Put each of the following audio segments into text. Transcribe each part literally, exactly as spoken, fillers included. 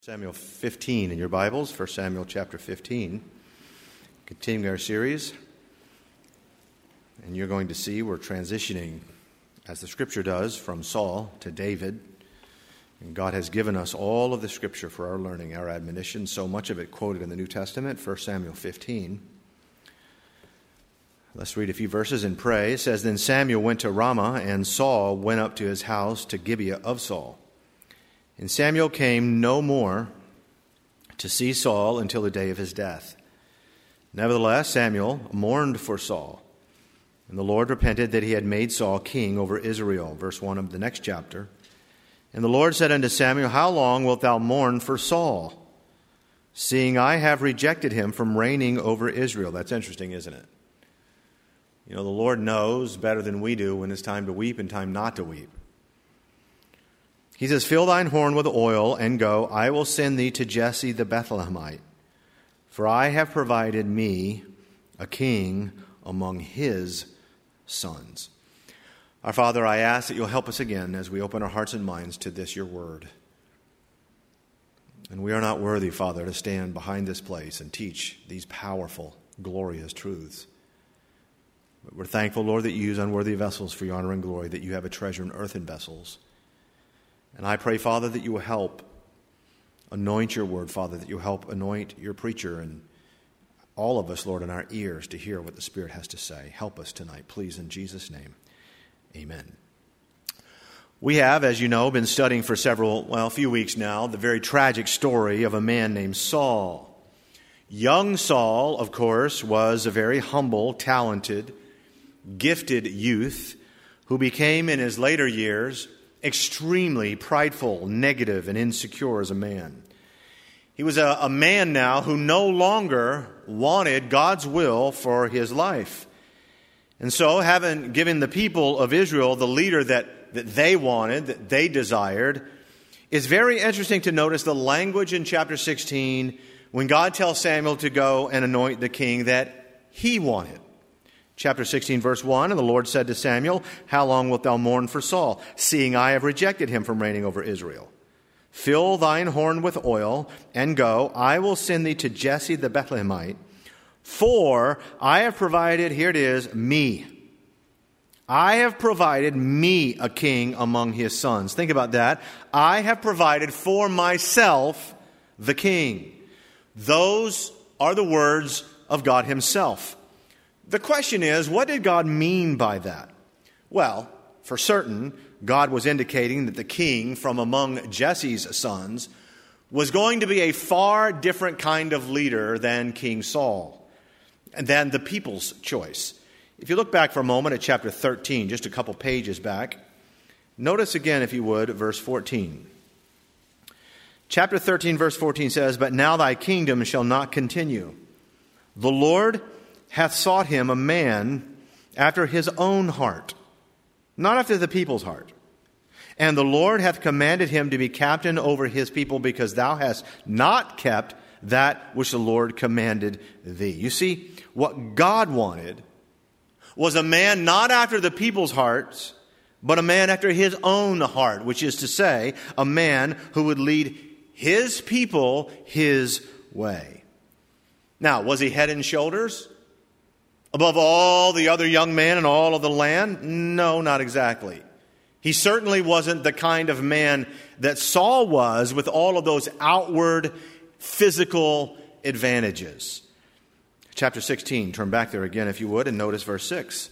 Samuel fifteen in your Bibles, First Samuel chapter fifteen. Continuing our series, and you're going to see we're transitioning, as the Scripture does, from Saul to David. And God has given us all of the Scripture for our learning, our admonition, so much of it quoted in the New Testament, First Samuel fifteen. Let's read a few verses and pray. It says, Then Samuel went to Ramah, and Saul went up to his house to Gibeah of Saul. And Samuel came no more to see Saul until the day of his death. Nevertheless, Samuel mourned for Saul, and the Lord repented that he had made Saul king over Israel. Verse one of the next chapter. And the Lord said unto Samuel, How long wilt thou mourn for Saul, seeing I have rejected him from reigning over Israel? That's interesting, isn't it? You know, the Lord knows better than we do when it's time to weep and time not to weep. He says, Fill thine horn with oil, and go. I will send thee to Jesse the Bethlehemite, for I have provided me a king among his sons. Our Father, I ask that you'll help us again as we open our hearts and minds to this, your word. And we are not worthy, Father, to stand behind this place and teach these powerful, glorious truths. But we're thankful, Lord, that you use unworthy vessels for your honor and glory, that you have a treasure in earthen vessels. And I pray, Father, that you will help anoint your word, Father, that you will help anoint your preacher and all of us, Lord, in our ears to hear what the Spirit has to say. Help us tonight, please, in Jesus' name. Amen. We have, as you know, been studying for several, well, a few weeks now, the very tragic story of a man named Saul. Young Saul, of course, was a very humble, talented, gifted youth who became, in his later years, extremely prideful, negative, and insecure as a man. He was a, a man now who no longer wanted God's will for his life. And so, having given the people of Israel the leader that, that they wanted, that they desired, it's very interesting to notice the language in chapter sixteen when God tells Samuel to go and anoint the king that he wanted. Chapter sixteen, verse one, And the Lord said to Samuel, How long wilt thou mourn for Saul, seeing I have rejected him from reigning over Israel? Fill thine horn with oil, and go. I will send thee to Jesse the Bethlehemite, for I have provided, here it is, me. I have provided me a king among his sons. Think about that. I have provided for myself the king. Those are the words of God himself. The question is, what did God mean by that? Well, for certain, God was indicating that the king from among Jesse's sons was going to be a far different kind of leader than King Saul, and than the people's choice. If you look back for a moment at chapter thirteen, just a couple pages back, notice again, if you would, verse fourteen. Chapter thirteen, verse fourteen says, But now thy kingdom shall not continue. The Lord hath sought him a man after his own heart, not after the people's heart. And the Lord hath commanded him to be captain over his people, because thou hast not kept that which the Lord commanded thee. You see, what God wanted was a man not after the people's hearts, but a man after his own heart, which is to say, a man who would lead his people his way. Now, was he head and shoulders above all the other young men in all of the land? No, not exactly. He certainly wasn't the kind of man that Saul was, with all of those outward physical advantages. Chapter sixteen, turn back there again if you would, and notice verse six.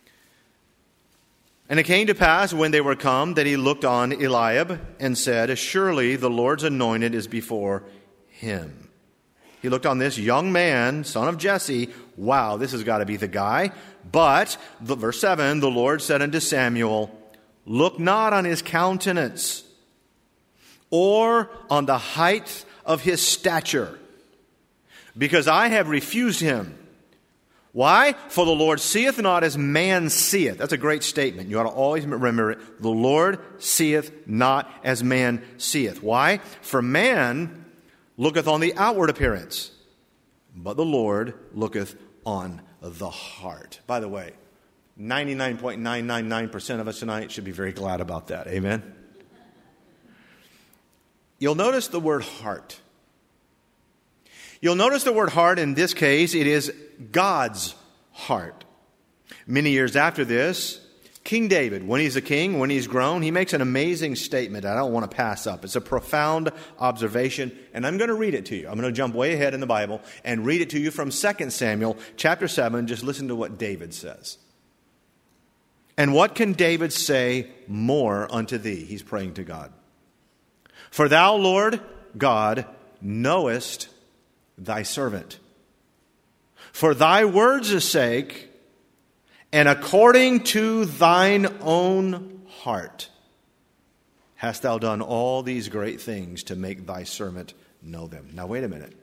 And it came to pass when they were come that he looked on Eliab and said, Surely the Lord's anointed is before him. He looked on this young man, son of Jesse. Wow, this has got to be the guy. But, the, verse seven, the Lord said unto Samuel, Look not on his countenance, or on the height of his stature, because I have refused him. Why? For the Lord seeth not as man seeth. That's a great statement. You ought to always remember it. The Lord seeth not as man seeth. Why? For man looketh on the outward appearance, but the Lord looketh on the heart. By the way, ninety-nine point nine nine nine percent of us tonight should be very glad about that. Amen? you'll notice the word heart. You'll notice the word heart in this case, it is God's heart. Many years after this, King David, when he's a king, when he's grown, he makes an amazing statement I don't want to pass up. It's a profound observation, and I'm going to read it to you. I'm going to jump way ahead in the Bible and read it to you from Second Samuel chapter seven. Just listen to what David says. And what can David say more unto thee? He's praying to God. For thou, Lord God, knowest thy servant. For thy words' sake, and according to thine own heart, hast thou done all these great things to make thy servant know them. Now wait a minute.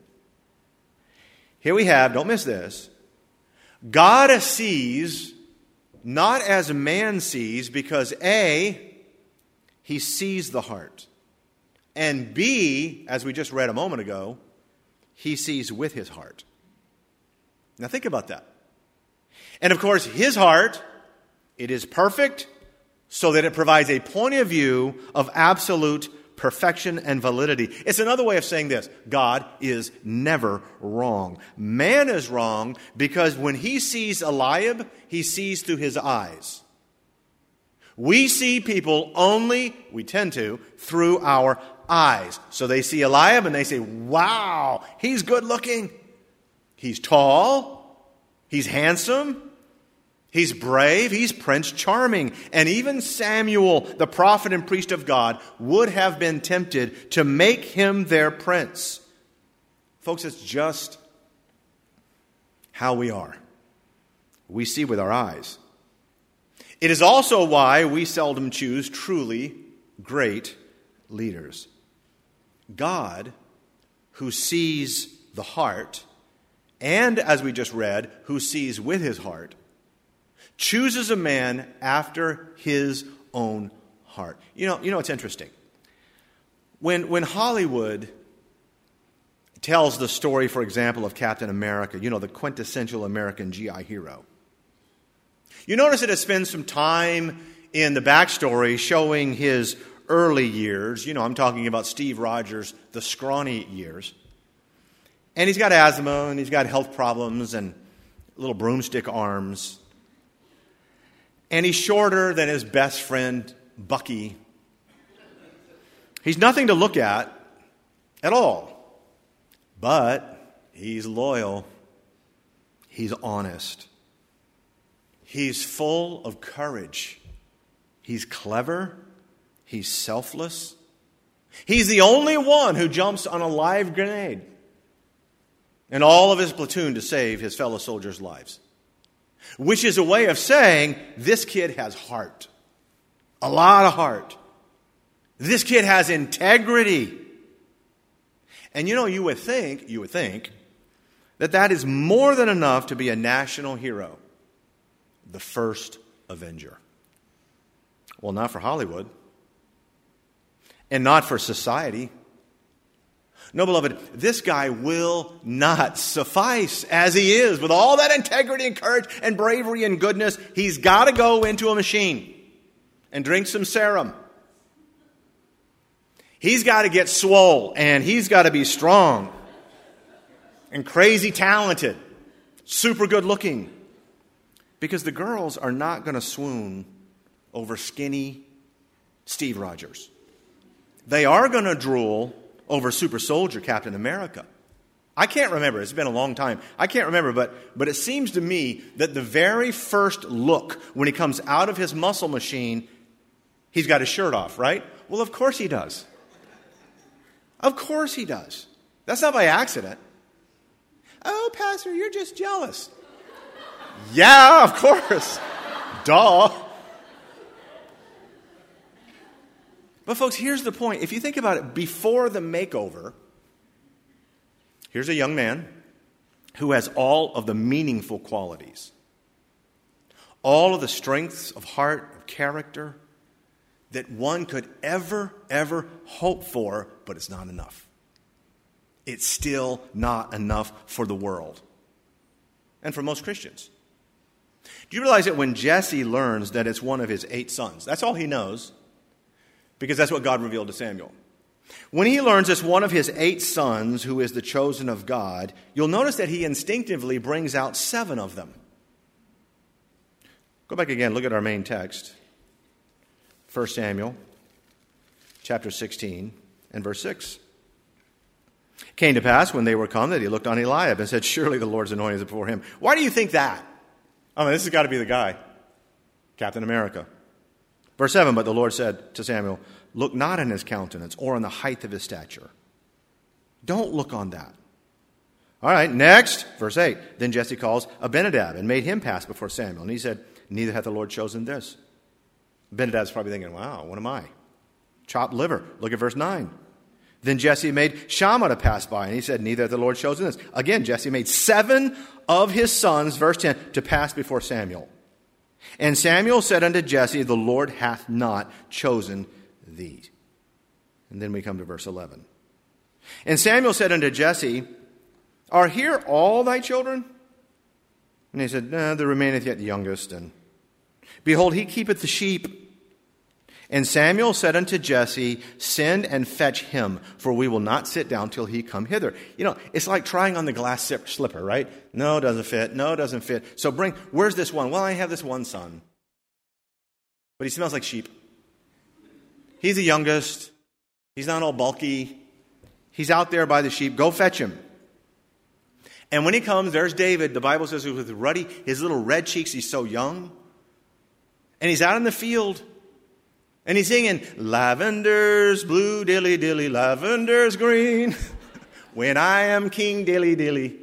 Here we have, don't miss this, God sees not as man sees, because A, he sees the heart. And B, as we just read a moment ago, he sees with his heart. Now think about that. And of course, his heart, it is perfect so that it provides a point of view of absolute perfection and validity. It's another way of saying this. God is never wrong. Man is wrong because when he sees Eliab, he sees through his eyes. We see people only, we tend to, through our eyes. So they see Eliab and they say, wow, he's good looking. He's tall. He's handsome. He's brave. He's Prince Charming. And even Samuel, the prophet and priest of God, would have been tempted to make him their prince. Folks, it's just how we are. We see with our eyes. It is also why we seldom choose truly great leaders. God, who sees the heart, and as we just read, who sees with his heart, chooses a man after his own heart. You know, you know it's interesting. When, when Hollywood tells the story, for example, of Captain America, you know, the quintessential American G I hero, you notice that it spends some time in the backstory showing his early years. You know, I'm talking about Steve Rogers, the scrawny years. And he's got asthma, and he's got health problems, and little broomstick arms. And he's shorter than his best friend, Bucky. He's nothing to look at at all. But he's loyal. He's honest. He's full of courage. He's clever. He's selfless. He's the only one who jumps on a live grenade in all of his platoon to save his fellow soldiers' lives. Which is a way of saying, this kid has heart. A lot of heart. This kid has integrity. And you know, you would think, you would think, that that is more than enough to be a national hero. The first Avenger. Well, not for Hollywood. And not for society. No, beloved, this guy will not suffice as he is. With all that integrity and courage and bravery and goodness, he's got to go into a machine and drink some serum. He's got to get swole, and he's got to be strong and crazy talented, super good looking. Because the girls are not going to swoon over skinny Steve Rogers. They are going to drool over super soldier Captain America. I can't remember. It's been a long time. I can't remember, but, but it seems to me that the very first look when he comes out of his muscle machine, he's got his shirt off, right? Well, of course he does. Of course he does. That's not by accident. Oh, Pastor, you're just jealous. Yeah, of course. Duh. But folks, here's the point. If you think about it, before the makeover, here's a young man who has all of the meaningful qualities, all of the strengths of heart, of character, that one could ever, ever hope for, but it's not enough. It's still not enough for the world and for most Christians. Do you realize that when Jesse learns that it's one of his eight sons, that's all he knows, because that's what God revealed to Samuel. When he learns it's one of his eight sons who is the chosen of God, you'll notice that he instinctively brings out seven of them. Go back again, look at our main text. First Samuel, chapter sixteen, and verse six. It came to pass when they were come that he looked on Eliab and said, surely the Lord's anointing is before him. Why do you think that? I mean, this has got to be the guy. Captain America. Verse seven, but the Lord said to Samuel, look not on his countenance or on the height of his stature. Don't look on that. All right, next, verse eight. Then Jesse calls Abinadab and made him pass before Samuel. And he said, neither hath the Lord chosen this. Abinadab's probably thinking, wow, what am I? Chopped liver. Look at verse nine. Then Jesse made Shammah to pass by, and he said, neither hath the Lord chosen this. Again, Jesse made seven of his sons, verse ten, to pass before Samuel. And Samuel said unto Jesse, the Lord hath not chosen thee. And then we come to verse eleven. And Samuel said unto Jesse, are here all thy children? And he said, no, there remaineth yet the youngest. And behold, he keepeth the sheep. And Samuel said unto Jesse, send and fetch him, for we will not sit down till he come hither. You know, it's like trying on the glass slipper, right? No, doesn't fit. No, doesn't fit. So bring, where's this one? Well, I have this one son. But he smells like sheep. He's the youngest. He's not all bulky. He's out there by the sheep. Go fetch him. And when he comes, there's David. The Bible says with ruddy, his little red cheeks, he's so young. And he's out in the field. And he's singing, lavender's blue, dilly, dilly, lavender's green. When I am king, dilly, dilly,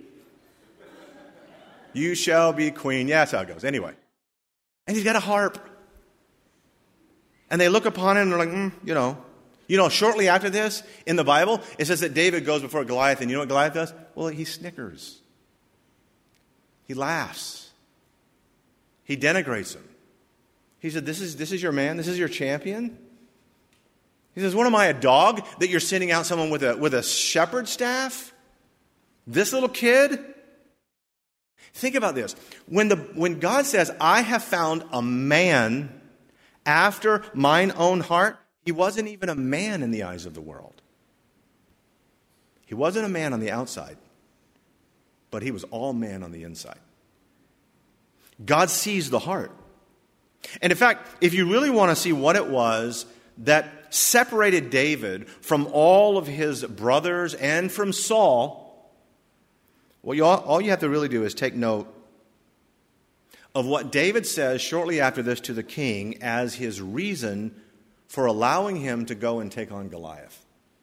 you shall be queen. Yeah, that's how it goes. Anyway. And he's got a harp. And they look upon him and they're like, mm, you know. You know, shortly after this, in the Bible, it says that David goes before Goliath. And you know what Goliath does? Well, he snickers. He laughs. He denigrates him. He said, this is, this is your man? This is your champion? He says, what am I, a dog, that you're sending out someone with a, with a shepherd's staff? This little kid? Think about this. When, the, when God says, I have found a man after mine own heart, he wasn't even a man in the eyes of the world. He wasn't a man on the outside, but he was all man on the inside. God sees the heart. And in fact, if you really want to see what it was that separated David from all of his brothers and from Saul, well, you all, all you have to really do is take note of what David says shortly after this to the king as his reason for allowing him to go and take on Goliath.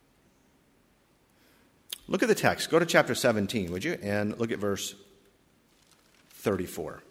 Look at the text. Go to chapter seventeen, would you? And look at verse thirty-four.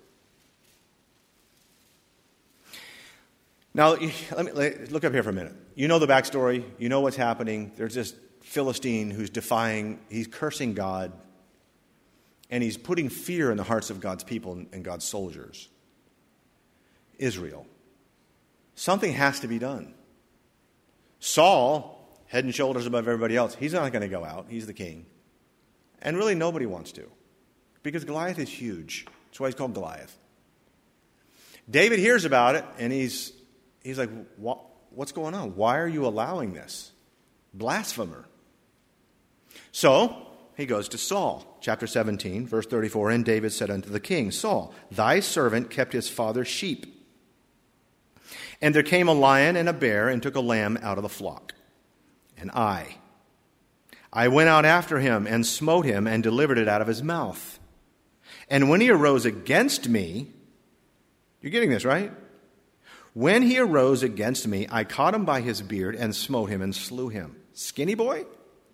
Now, let me look up here for a minute. You know the backstory. You know what's happening. There's this Philistine who's defying, he's cursing God, and he's putting fear in the hearts of God's people and God's soldiers. Israel. Something has to be done. Saul, head and shoulders above everybody else, he's not going to go out. He's the king. And really nobody wants to, because Goliath is huge. That's why he's called Goliath. David hears about it, and he's He's like, what, what's going on? Why are you allowing this? Blasphemer. So, he goes to Saul, chapter seventeen, verse thirty-four. And David said unto the king, Saul, thy servant kept his father's sheep. And there came a lion and a bear and took a lamb out of the flock. And I, I went out after him and smote him and delivered it out of his mouth. And when he arose against me, you're getting this, right? When he arose against me, I caught him by his beard and smote him and slew him. Skinny boy?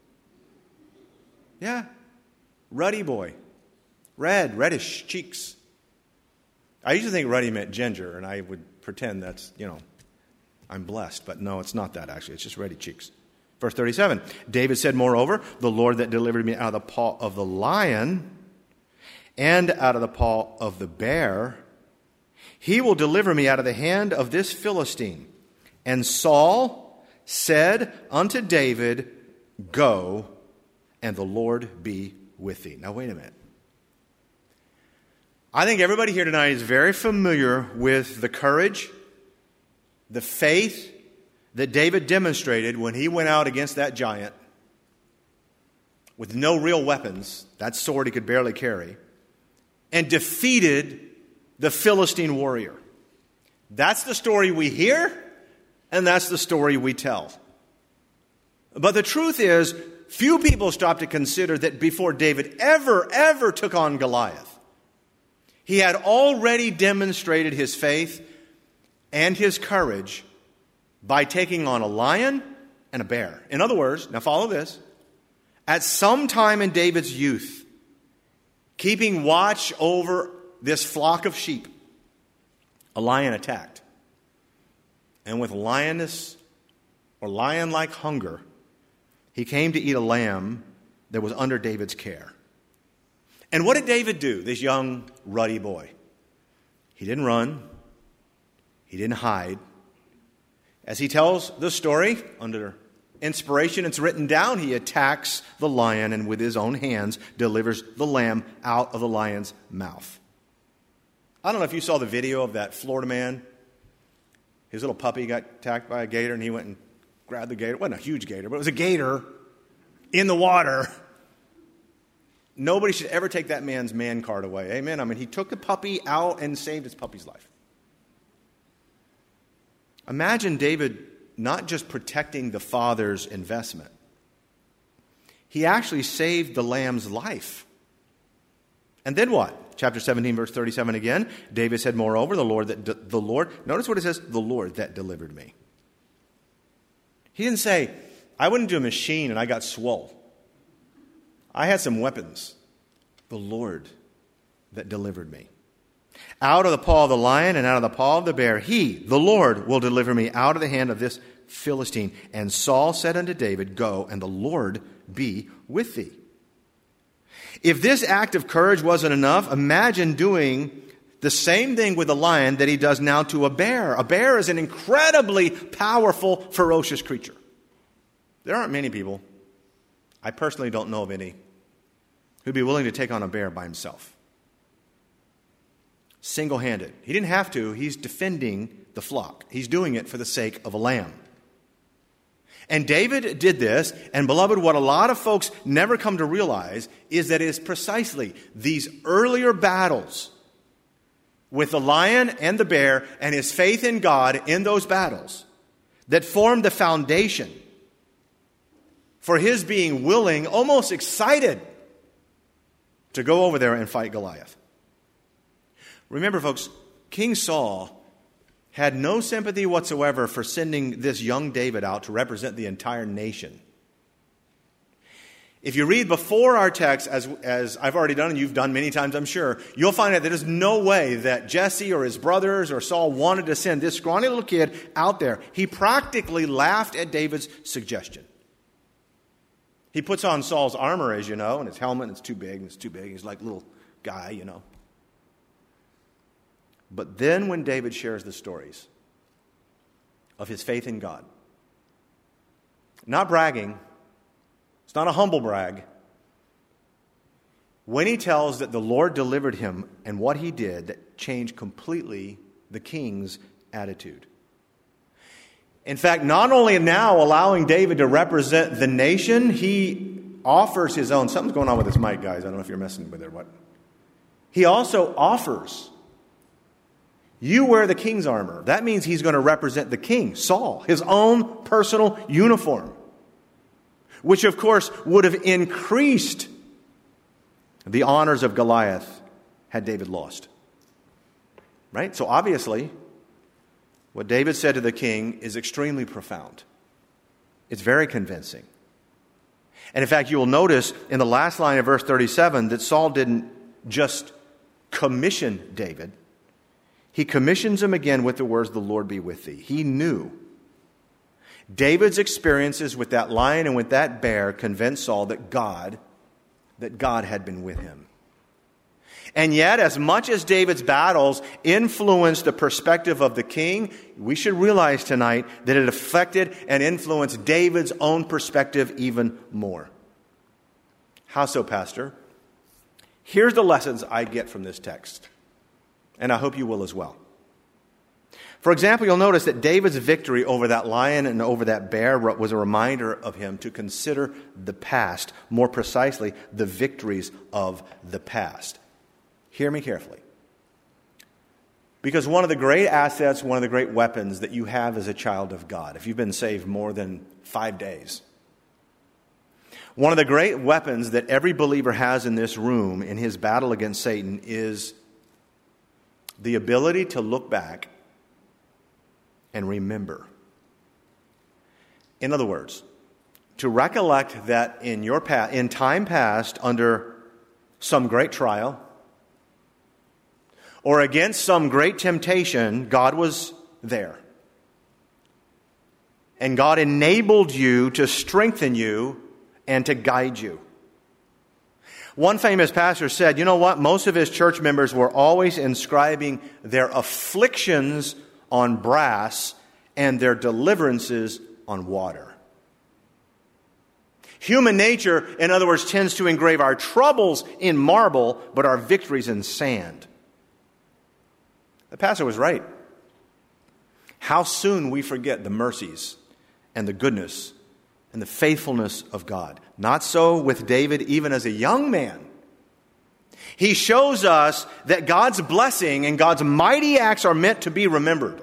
Yeah. Ruddy boy. Red, reddish cheeks. I used to think ruddy meant ginger, and I would pretend that's, you know, I'm blessed. But no, it's not that actually. It's just ruddy cheeks. Verse thirty-seven. David said, moreover, the Lord that delivered me out of the paw of the lion and out of the paw of the bear, he will deliver me out of the hand of this Philistine. And Saul said unto David, go, and the Lord be with thee. Now, wait a minute. I think everybody here tonight is very familiar with the courage, the faith, that David demonstrated when he went out against that giant with no real weapons, that sword he could barely carry, and defeated the Philistine warrior. That's the story we hear, and that's the story we tell. But the truth is, few people stop to consider that before David ever, ever took on Goliath, he had already demonstrated his faith and his courage by taking on a lion and a bear. In other words, now follow this, at some time in David's youth, keeping watch over this flock of sheep, a lion attacked. And with lioness or lion-like hunger, he came to eat a lamb that was under David's care. And what did David do, this young, ruddy boy? He didn't run. He didn't hide. As he tells the story, under inspiration, it's written down, he attacks the lion and with his own hands delivers the lamb out of the lion's mouth. I don't know if you saw the video of that Florida man. His little puppy got attacked by a gator and he went and grabbed the gator. It wasn't a huge gator, but it was a gator in the water. Nobody should ever take that man's man card away. Amen? I mean, he took the puppy out and saved his puppy's life. Imagine David not just protecting the father's investment. He actually saved the lamb's life. And then what? Chapter seventeen, verse thirty-seven again. David said, moreover, the Lord that de- the Lord, notice what it says, the Lord that delivered me. He didn't say, I went into a machine and I got swole. I had some weapons. The Lord that delivered me. Out of the paw of the lion and out of the paw of the bear, he, the Lord, will deliver me out of the hand of this Philistine. And Saul said unto David, go, and the Lord be with thee. If this act of courage wasn't enough, imagine doing the same thing with a lion that he does now to a bear. A bear is an incredibly powerful, ferocious creature. There aren't many people, I personally don't know of any, who'd be willing to take on a bear by himself. Single-handed. He didn't have to. He's defending the flock. He's doing it for the sake of a lamb. And David did this, and beloved, what a lot of folks never come to realize is that it is precisely these earlier battles with the lion and the bear and his faith in God in those battles that formed the foundation for his being willing, almost excited, to go over there and fight Goliath. Remember, folks, King Saul had no sympathy whatsoever for sending this young David out to represent the entire nation. If you read before our text, as, as I've already done and you've done many times, I'm sure, you'll find out that there's no way that Jesse or his brothers or Saul wanted to send this scrawny little kid out there. He practically laughed at David's suggestion. He puts on Saul's armor, as you know, and his helmet, and it's too big, and it's too big. He's like a little guy, you know. But then when David shares the stories of his faith in God, not bragging, it's not a humble brag, when he tells that the Lord delivered him and what he did, that changed completely the king's attitude. In fact, not only now allowing David to represent the nation, he offers his own. Something's going on with this mic, guys. I don't know if you're messing with it or what. He also offers, you wear the king's armor. That means he's going to represent the king, Saul, his own personal uniform, which of course would have increased the honors of Goliath had David lost. Right? So obviously, what David said to the king is extremely profound. It's very convincing. And in fact, you will notice in the last line of verse thirty-seven that Saul didn't just commission David. He commissions him again with the words, the Lord be with thee. He knew David's experiences with that lion and with that bear convinced Saul that God, that God had been with him. And yet, as much as David's battles influenced the perspective of the king, we should realize tonight that it affected and influenced David's own perspective even more. How so, Pastor? Here's the lessons I get from this text, and I hope you will as well. For example, you'll notice that David's victory over that lion and over that bear was a reminder of him to consider the past, more precisely, the victories of the past. Hear me carefully. Because one of the great assets, one of the great weapons that you have as a child of God, if you've been saved more than five days, one of the great weapons that every believer has in this room in his battle against Satan is the ability to look back and remember. In other words, to recollect that in your past, in time past, under some great trial or against some great temptation, God was there. And God enabled you to strengthen you and to guide you. One famous pastor said, you know what? Most of his church members were always inscribing their afflictions on brass and their deliverances on water. Human nature, in other words, tends to engrave our troubles in marble, but our victories in sand. The pastor was right. How soon we forget the mercies and the goodness and the faithfulness of God. Not so with David, even as a young man. He shows us that God's blessing and God's mighty acts are meant to be remembered.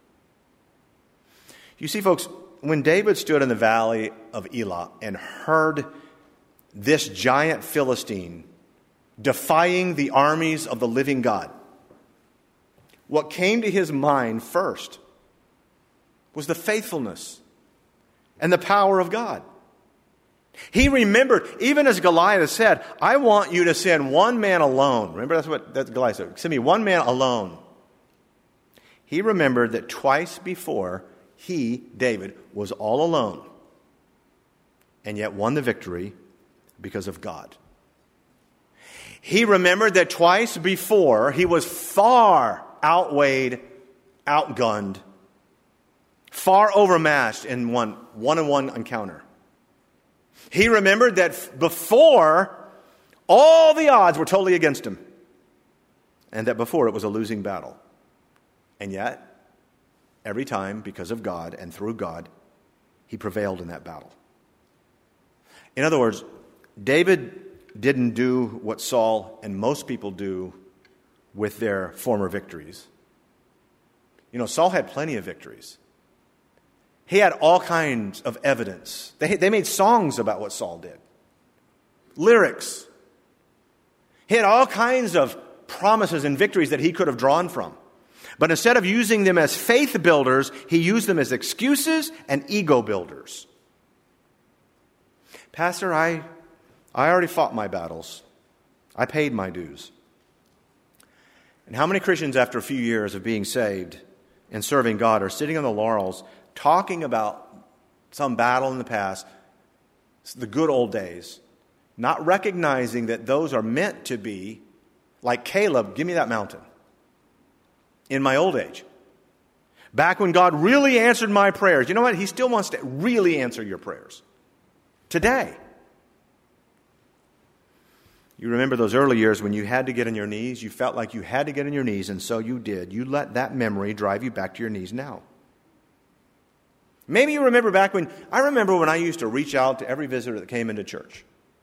You see, folks, when David stood in the valley of Elah and heard this giant Philistine defying the armies of the living God, what came to his mind first was the faithfulness and the power of God. He remembered, even as Goliath said, I want you to send one man alone. Remember, that's what that's Goliath said. Send me one man alone. He remembered that twice before, he, David, was all alone and yet won the victory because of God. He remembered that twice before, he was far outweighed, outgunned, far overmatched in one one-on-one encounter. He remembered that before, all the odds were totally against him. And that before, it was a losing battle. And yet, every time, because of God and through God, he prevailed in that battle. In other words, David didn't do what Saul and most people do with their former victories. You know, Saul had plenty of victories. He had all kinds of evidence. They, they made songs about what Saul did. Lyrics. He had all kinds of promises and victories that he could have drawn from. But instead of using them as faith builders, he used them as excuses and ego builders. Pastor, I, I already fought my battles. I paid my dues. And how many Christians, after a few years of being saved and serving God, are sitting on the laurels talking about some battle in the past, the good old days, not recognizing that those are meant to be, like Caleb, give me that mountain, in my old age. Back when God really answered my prayers. You know what? He still wants to really answer your prayers. Today. You remember those early years when you had to get on your knees? You felt like you had to get on your knees, and so you did. You let that memory drive you back to your knees now. Maybe you remember back when, I remember when I used to reach out to every visitor that came into church.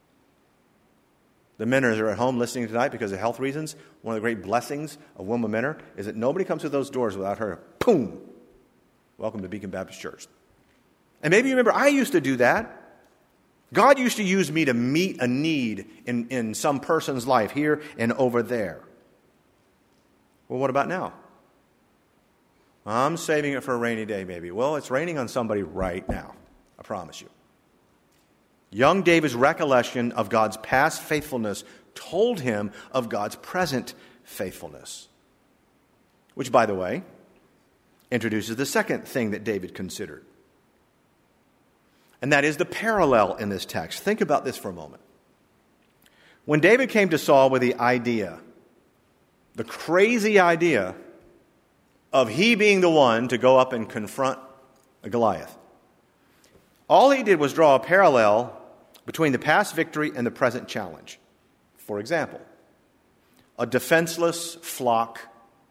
The Minners are at home listening tonight because of health reasons. One of the great blessings of Wilma Minner is that nobody comes through those doors without her, boom, welcome to Beacon Baptist Church. And maybe you remember, I used to do that. God used to use me to meet a need in, in some person's life here and over there. Well, what about now? I'm saving it for a rainy day, maybe. Well, it's raining on somebody right now. I promise you. Young David's recollection of God's past faithfulness told him of God's present faithfulness. Which, by the way, introduces the second thing that David considered. And that is the parallel in this text. Think about this for a moment. When David came to Saul with the idea, the crazy idea of he being the one to go up and confront Goliath, all he did was draw a parallel between the past victory and the present challenge. For example, a defenseless flock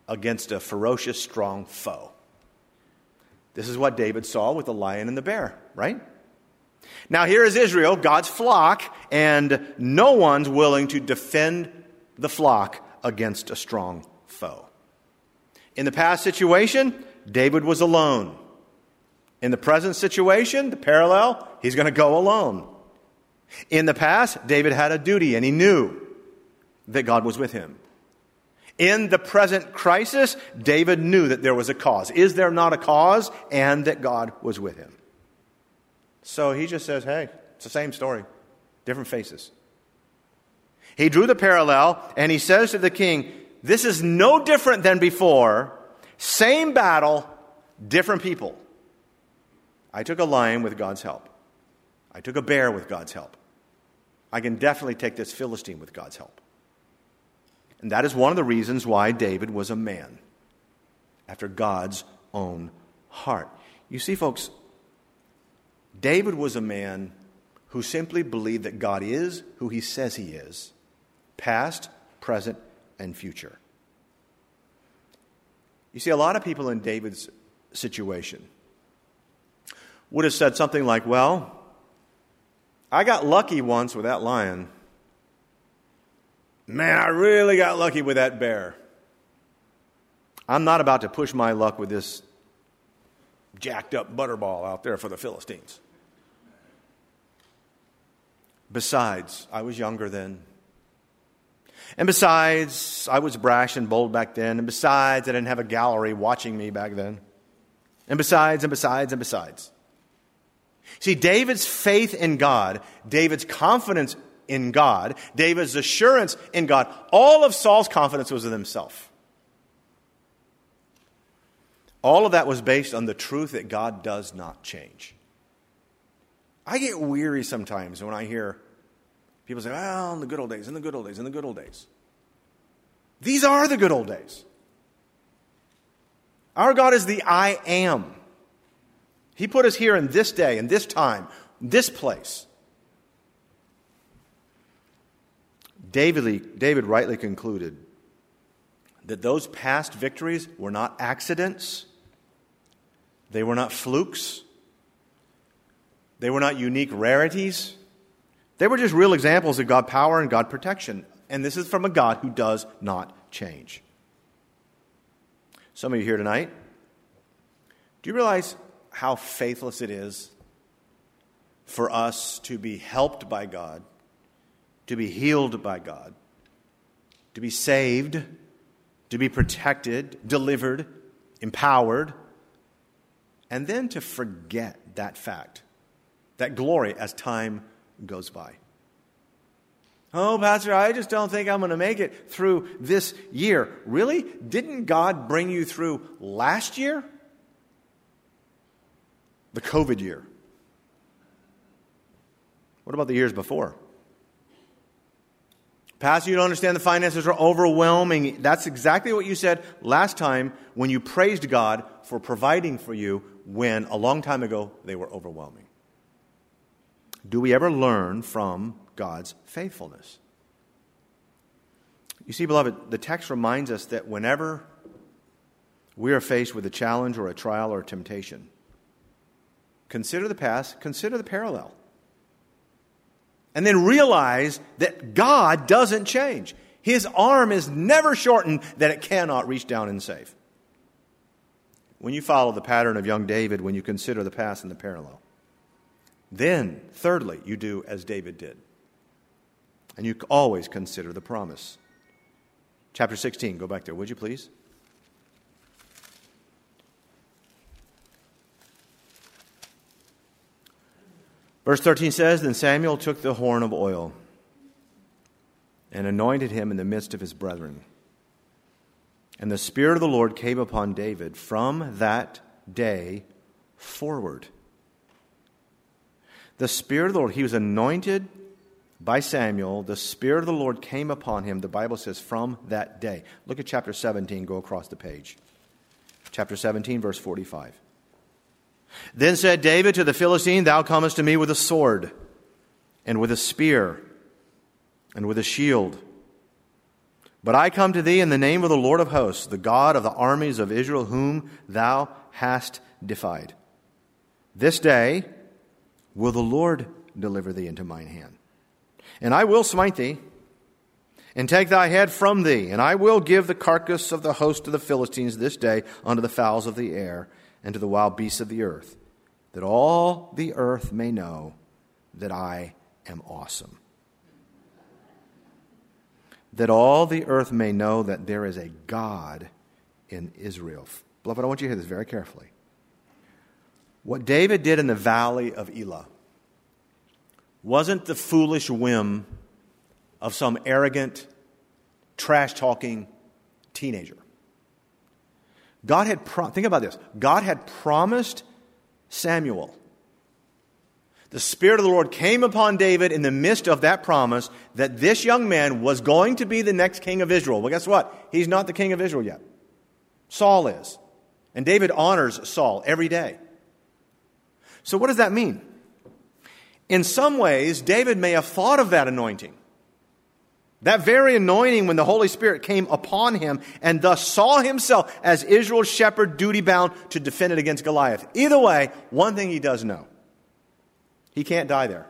against a ferocious, strong foe. This is what David saw with the lion and the bear, right? Now here is Israel, God's flock, and no one's willing to defend the flock against a strong foe. In the past situation, David was alone. In the present situation, the parallel, he's going to go alone. In the past, David had a duty and he knew that God was with him. In the present crisis, David knew that there was a cause. Is there not a cause? And that God was with him. So he just says, hey, it's the same story, different faces. He drew the parallel and he says to the king, this is no different than before. Same battle, different people. I took a lion with God's help. I took a bear with God's help. I can definitely take this Philistine with God's help. And that is one of the reasons why David was a man after God's own heart. You see, folks, David was a man who simply believed that God is who he says he is, past, present, and future. You see, a lot of people in David's situation would have said something like, well, I got lucky once with that lion. Man, I really got lucky with that bear. I'm not about to push my luck with this jacked up butterball out there for the Philistines. Besides, I was younger then. And besides, I was brash and bold back then. And besides, I didn't have a gallery watching me back then. And besides, and besides, and besides. See, David's faith in God, David's confidence in God, David's assurance in God, all of Saul's confidence was in himself. All of that was based on the truth that God does not change. I get weary sometimes when I hear people say, well, in the good old days, in the good old days, in the good old days. These are the good old days. Our God is the I am. He put us here in this day, in this time, this place. David, David rightly concluded that those past victories were not accidents. They were not flukes. They were not unique rarities. They were just real examples of God power and God protection. And this is from a God who does not change. Some of you here tonight, do you realize how faithless it is for us to be helped by God, to be healed by God, to be saved, to be protected, delivered, empowered, and then to forget that fact, that glory as time goes by? Oh, Pastor, I just don't think I'm going to make it through this year. Really? Didn't God bring you through last year? The COVID year. What about the years before? Pastor, you don't understand, the finances are overwhelming. That's exactly what you said last time when you praised God for providing for you when a long time ago they were overwhelming. Do we ever learn from God's faithfulness? You see, beloved, the text reminds us that whenever we are faced with a challenge or a trial or a temptation, consider the past, consider the parallel. And then realize that God doesn't change. His arm is never shortened that it cannot reach down and save. When you follow the pattern of young David, when you consider the past and the parallel, then, thirdly, you do as David did. And you always consider the promise. Chapter sixteen, go back there, would you please? Verse thirteen says, Then Samuel took the horn of oil and anointed him in the midst of his brethren. And the Spirit of the Lord came upon David from that day forward. The Spirit of the Lord, he was anointed by Samuel. The Spirit of the Lord came upon him, the Bible says, from that day. Look at chapter seventeen, go across the page. Chapter seventeen, verse forty-five. Then said David to the Philistine, Thou comest to me with a sword, and with a spear, and with a shield. But I come to thee in the name of the Lord of hosts, the God of the armies of Israel, whom thou hast defied. This day will the Lord deliver thee into mine hand. And I will smite thee, and take thy head from thee, and I will give the carcass of the host of the Philistines this day unto the fowls of the air, and to the wild beasts of the earth, that all the earth may know that I am awesome. That all the earth may know that there is a God in Israel. Beloved, I want you to hear this very carefully. What David did in the valley of Elah wasn't the foolish whim of some arrogant, trash-talking teenager. God had, pro- think about this, God had promised Samuel. The Spirit of the Lord came upon David in the midst of that promise that this young man was going to be the next king of Israel. Well, guess what? He's not the king of Israel yet. Saul is. And David honors Saul every day. So what does that mean? In some ways, David may have thought of that anointing. That very anointing when the Holy Spirit came upon him, and thus saw himself as Israel's shepherd, duty-bound to defend it against Goliath. Either way, one thing he does know. He can't die there.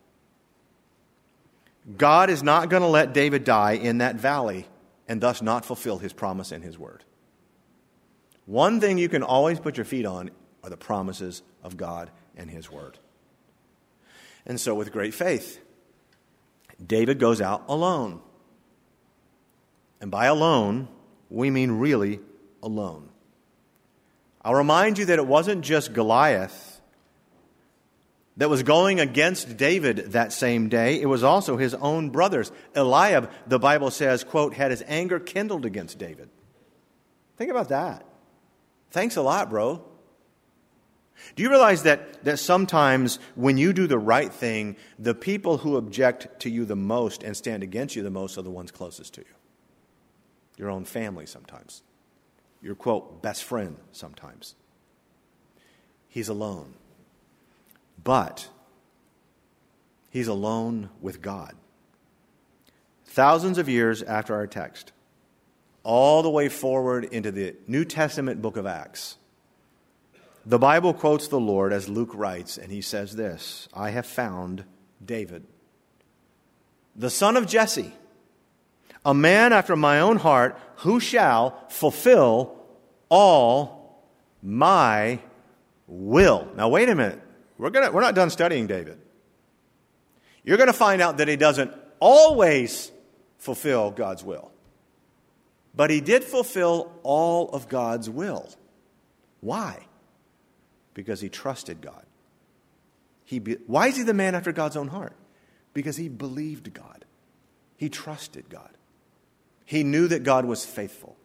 God is not going to let David die in that valley and thus not fulfill his promise and his word. One thing you can always put your feet on are the promises of God and his word. And so with great faith, David goes out alone. And by alone, we mean really alone. I'll remind you that it wasn't just Goliath that was going against David that same day. It was also his own brothers. Eliab, the Bible says, quote, had his anger kindled against David. Think about that. Thanks a lot, bro. Do you realize that, that sometimes when you do the right thing, the people who object to you the most and stand against you the most are the ones closest to you? Your own family sometimes. Your, quote, best friend sometimes. He's alone. But he's alone with God. Thousands of years after our text, all the way forward into the New Testament book of Acts, the Bible quotes the Lord as Luke writes, and he says this, I have found David, the son of Jesse, a man after my own heart, who shall fulfill all my will. Now wait a minute. We're gonna, we're not done studying David. You're going to find out that he doesn't always fulfill God's will. But he did fulfill all of God's will. Why? Because he trusted God. He be, why is he the man after God's own heart? Because he believed God. He trusted God. He knew that God was faithful.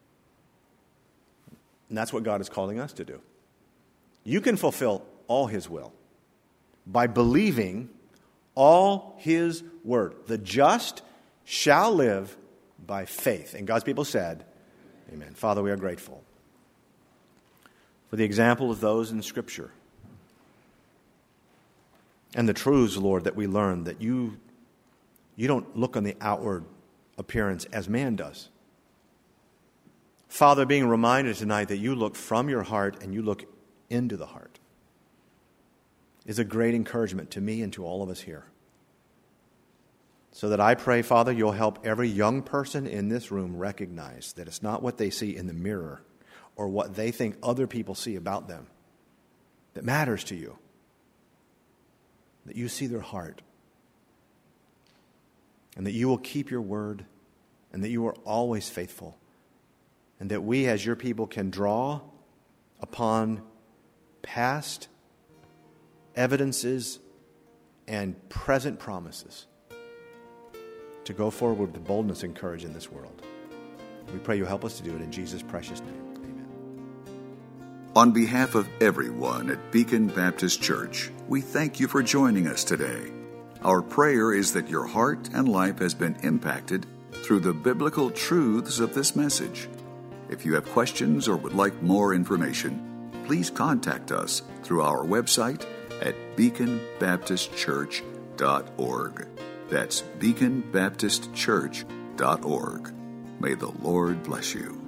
And that's what God is calling us to do. You can fulfill all his will by believing all his word. The just shall live by faith. And God's people said, amen. Father, we are grateful for the example of those in Scripture and the truths, Lord, that we learn, that you, you don't look on the outward appearance as man does. Father, being reminded tonight that you look from your heart and you look into the heart is a great encouragement to me and to all of us here. So that I pray, Father, you'll help every young person in this room recognize that it's not what they see in the mirror or what they think other people see about them that matters to you. That you see their heart. And that you will keep your word. And that you are always faithful. And that we as your people can draw upon past evidences and present promises to go forward with boldness and courage in this world. We pray you help us to do it in Jesus' precious name. Amen. On behalf of everyone at Beacon Baptist Church, we thank you for joining us today. Our prayer is that your heart and life has been impacted through the biblical truths of this message. If you have questions or would like more information, please contact us through our website at beacon baptist church dot org. That's beacon baptist church dot org. May the Lord bless you.